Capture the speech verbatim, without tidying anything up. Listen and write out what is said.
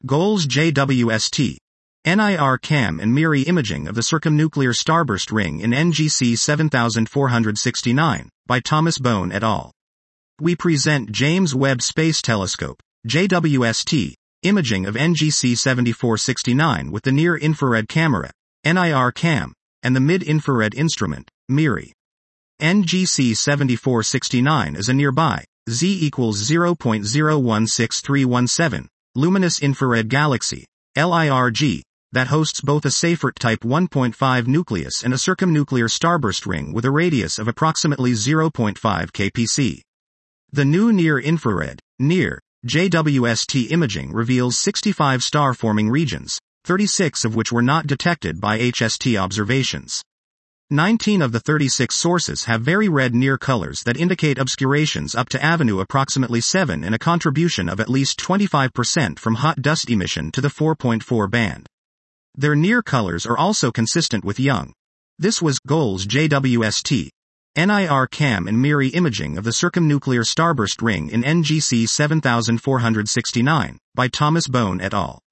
Goals J W S T. N I R CAM and MIRI imaging of the circumnuclear starburst ring in N G C seven four six nine, by Thomas Bone et al. We present James Webb Space Telescope, J W S T, imaging of N G C seven four six nine with the near-infrared camera, N I R CAM, and the mid-infrared instrument, MIRI. N G C seven four six nine is a nearby, Z equals zero point zero one six three one seven, luminous infrared galaxy, L I R G, that hosts both a Seyfert Type one point five nucleus and a circumnuclear starburst ring with a radius of approximately zero point five kilometers. The new near-infrared, NEAR, J W S T imaging reveals sixty-five star-forming regions, thirty-six of which were not detected by H S T observations. nineteen of the thirty-six sources have very red near colors that indicate obscurations up to avenue approximately seven and a contribution of at least twenty-five percent from hot dust emission to the four point four band. Their near colors are also consistent with young. This was Goals J W S T, N I R CAM and MIRI imaging of the circumnuclear starburst ring in N G C seven four six nine, by Thomas Bone et al.